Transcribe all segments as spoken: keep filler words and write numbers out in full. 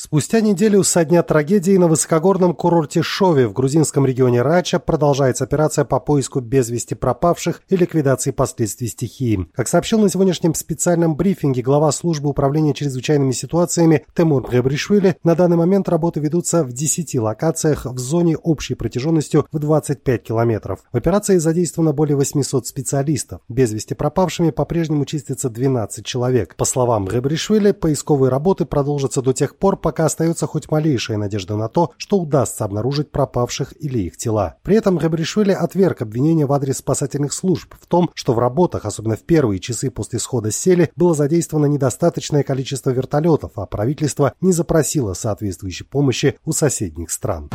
Спустя неделю со дня трагедии на высокогорном курорте Шови в грузинском регионе Рача продолжается операция по поиску без вести пропавших и ликвидации последствий стихии. Как сообщил на сегодняшнем специальном брифинге глава службы управления чрезвычайными ситуациями Темур Гебришвили, на данный момент работы ведутся в десяти локациях в зоне общей протяженностью в двадцать пять километров. В операции задействовано более восьмисот специалистов. Без вести пропавшими по-прежнему числится двенадцать человек. По словам Гебришвили, поисковые работы продолжатся до тех пор, пока остается хоть малейшая надежда на то, что удастся обнаружить пропавших или их тела. При этом Гебришвили отверг обвинения в адрес спасательных служб в том, что в работах, особенно в первые часы после схода с сели, было задействовано недостаточное количество вертолетов, а правительство не запросило соответствующей помощи у соседних стран.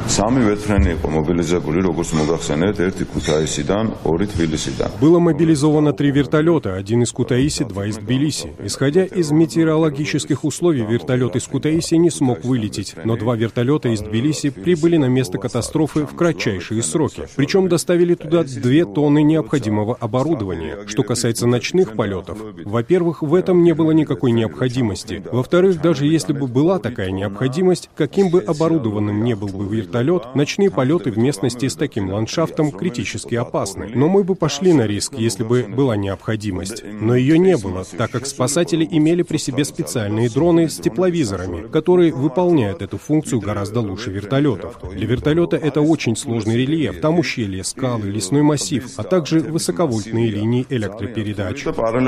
Было мобилизовано три вертолета, один из Кутаиси, два из Тбилиси. Исходя из метеорологических условий, вертолет из Кутаиси не смог вылететь, но два вертолета из Тбилиси прибыли на место катастрофы в кратчайшие сроки. Причем доставили туда две тонны необходимого оборудования. Что касается ночных полетов, во-первых, в этом не было никакой необходимости. Во-вторых, даже если бы была такая необходимость, каким бы оборудованным не был бы вертолет, ночные полеты в местности с таким ландшафтом критически опасны. Но мы бы пошли на риск, если бы была необходимость. Но ее не было, так как спасатели имели при себе специальные дроны с тепловизорами, которые выполняют эту функцию гораздо лучше вертолетов. Для вертолета это очень сложный рельеф, там ущелья, скалы, лесной массив, а также высоковольтные линии электропередач.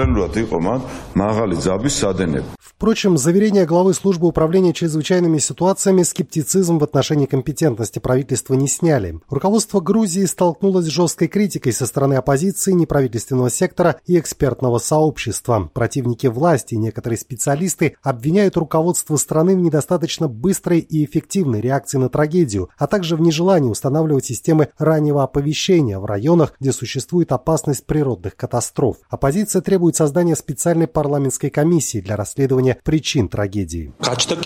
Впрочем, заверения главы службы управления чрезвычайными ситуациями скептицизм в отношении компетентности правительства не сняли. Руководство Грузии столкнулось с жесткой критикой со стороны оппозиции, неправительственного сектора и экспертного сообщества. Противники власти и некоторые специалисты обвиняют руководство страны в недостаточно быстрой и эффективной реакции на трагедию, а также в нежелании устанавливать системы раннего оповещения в районах, где существует опасность природных катастроф. Оппозиция требует создания специальной парламентской комиссии для расследования причин трагедии.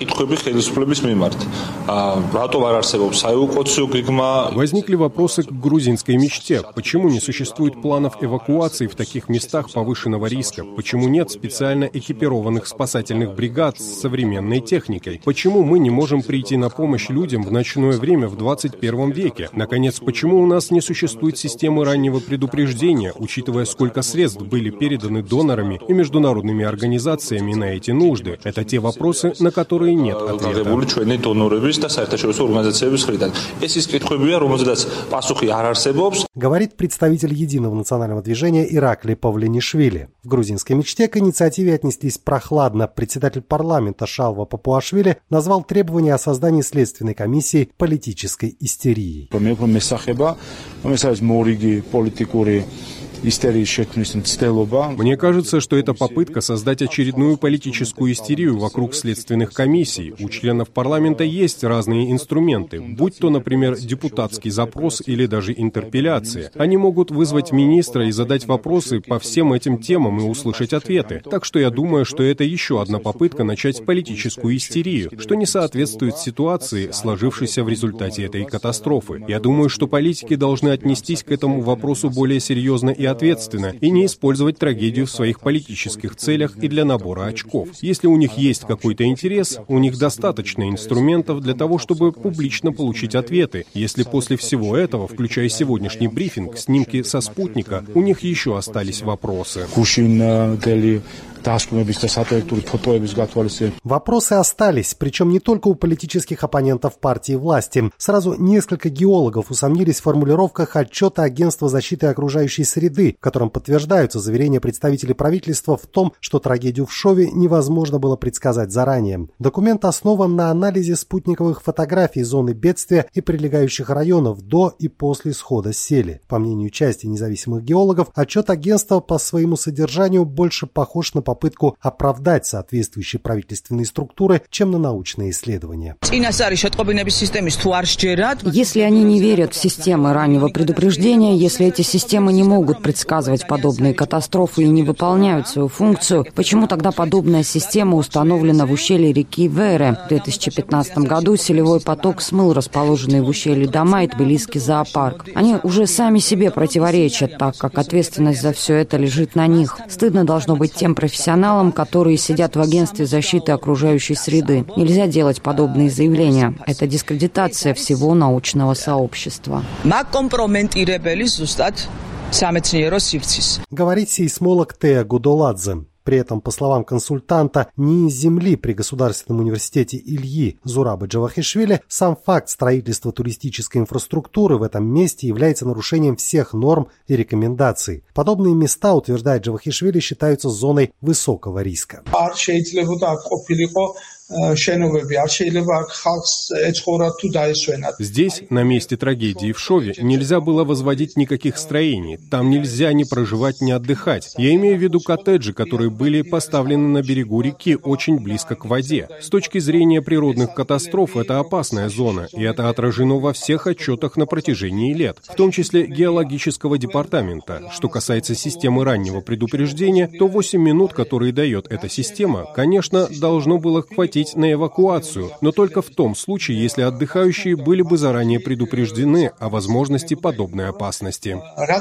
Возникли вопросы к грузинской мечте. Почему не существует планов эвакуации в таких местах повышенного риска? Почему нет специально экипированных спасательных бригад с современной техникой? Почему мы не можем прийти на помощь людям в ночное время в двадцать первом веке? Наконец, почему у нас не существует системы раннего предупреждения, учитывая, сколько средств были переданы донорами и международными организациями на эти нужды? Это те вопросы, на которые нет ответа. Говорит представитель Единого национального движения Иракли Павленишвили. В грузинской мечте к инициативе отнеслись прохладно. Председатель парламента Шалва Папуашвили назвал требования о создании следственной комиссии политической истерией. Мне кажется, что это попытка создать очередную политическую истерию вокруг следственных комиссий. У членов парламента есть разные инструменты, будь то, например, депутатский запрос или даже интерпелляция. Они могут вызвать министра и задать вопросы по всем этим темам и услышать ответы. Так что я думаю, что это еще одна попытка начать политическую истерию, что не соответствует ситуации, сложившейся в результате этой катастрофы. Я думаю, что политики должны отнестись к этому вопросу более серьезно и ответственно, и не использовать трагедию в своих политических целях и для набора очков. Если у них есть какой-то интерес, у них достаточно инструментов для того, чтобы публично получить ответы. Если после всего этого, включая сегодняшний брифинг, снимки со спутника, у них еще остались вопросы. Вопросы остались, причем не только у политических оппонентов партии власти. Сразу несколько геологов усомнились в формулировках отчета Агентства защиты окружающей среды, в котором подтверждаются заверения представителей правительства в том, что трагедию в Шове невозможно было предсказать заранее. Документ основан на анализе спутниковых фотографий зоны бедствия и прилегающих районов до и после схода с сели. По мнению части независимых геологов, отчет агентства по своему содержанию больше похож на попытку оправдать соответствующие правительственные структуры, чем на научные исследования. Если они не верят в системы раннего предупреждения, если эти системы не могут предсказывать подобные катастрофы и не выполняют свою функцию, почему тогда подобная система установлена в ущелье реки Вере? В две тысячи пятнадцатом году селевой поток смыл расположенные в ущелье дома и тбилисский зоопарк. Они уже сами себе противоречат, так как ответственность за все это лежит на них. Стыдно должно быть тем профессионалам, профессионалам, которые сидят в агентстве защиты окружающей среды. Нельзя делать подобные заявления. Это дискредитация всего научного сообщества. Говорит сейсмолог Тея Гудоладзе. При этом, по словам консультанта, не из земли при Государственном университете Ильи Зурабы Джавахишвили сам факт строительства туристической инфраструктуры в этом месте является нарушением всех норм и рекомендаций. Подобные места, утверждает Джавахишвили, считаются зоной высокого риска. Здесь, на месте трагедии в Шове, нельзя было возводить никаких строений. Там нельзя ни проживать, ни отдыхать. Я имею в виду коттеджи, которые были поставлены на берегу реки, очень близко к воде. С точки зрения природных катастроф, это опасная зона, и это отражено во всех отчетах на протяжении лет, в том числе геологического департамента. Что касается системы раннего предупреждения, то восемь минут, которые дает эта система, конечно, должно было хватить на эвакуацию, но только в том случае, если отдыхающие были бы заранее предупреждены о возможности подобной опасности.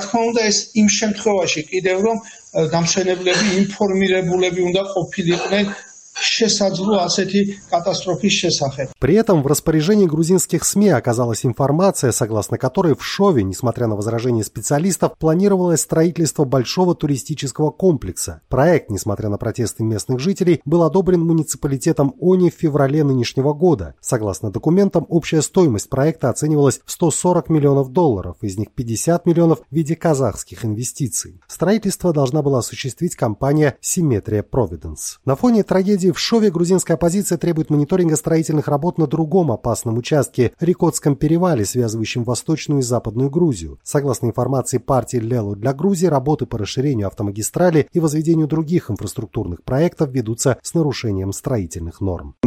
При этом в распоряжении грузинских СМИ оказалась информация, согласно которой в Шове, несмотря на возражения специалистов, планировалось строительство большого туристического комплекса. Проект, несмотря на протесты местных жителей, был одобрен муниципалитетом Они в феврале нынешнего года. Согласно документам, общая стоимость проекта оценивалась в сто сорок миллионов долларов, из них пятьдесят миллионов в виде казахских инвестиций. Строительство должна была осуществить компания Symmetria Providence. На фоне трагедии в Шове грузинская оппозиция требует мониторинга строительных работ на другом опасном участке – Рикотском перевале, связывающем Восточную и Западную Грузию. Согласно информации партии Лелу для Грузии, работы по расширению автомагистрали и возведению других инфраструктурных проектов ведутся с нарушением строительных норм.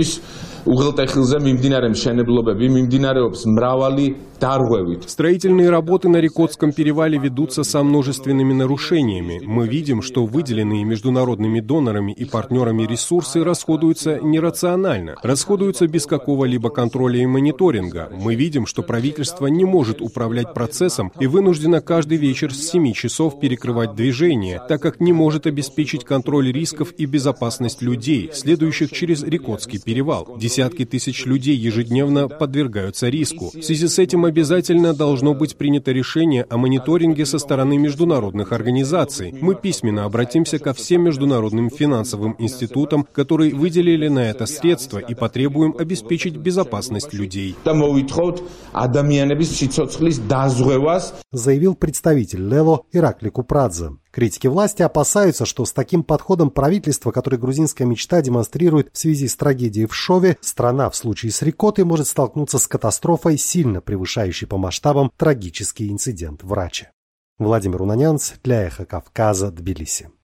Строительные работы на Рикотском перевале ведутся со множественными нарушениями. Мы видим, что выделенные международными донорами и партнерами ресурсы расходуются нерационально, расходуются без какого-либо контроля и мониторинга. Мы видим, что правительство не может управлять процессом и вынуждено каждый вечер с семи часов перекрывать движение, так как не может обеспечить контроль рисков и безопасность людей, следующих через Рикотский перевал. Десятки тысяч людей ежедневно подвергаются риску. В связи с этим обязательно должно быть принято решение о мониторинге со стороны международных организаций. Мы письменно обратимся ко всем международным финансовым институтам, которые выделили на это средства, и потребуем обеспечить безопасность людей. Заявил представитель Лело Иракли Купрадзе. Критики власти опасаются, что с таким подходом правительства, который грузинская мечта демонстрирует в связи с трагедией в Шове, страна в случае с Рикотой может столкнуться с катастрофой, сильно превышающей по масштабам трагический инцидент в Раче. Владимир Унанянц для Эхо Кавказа, Тбилиси.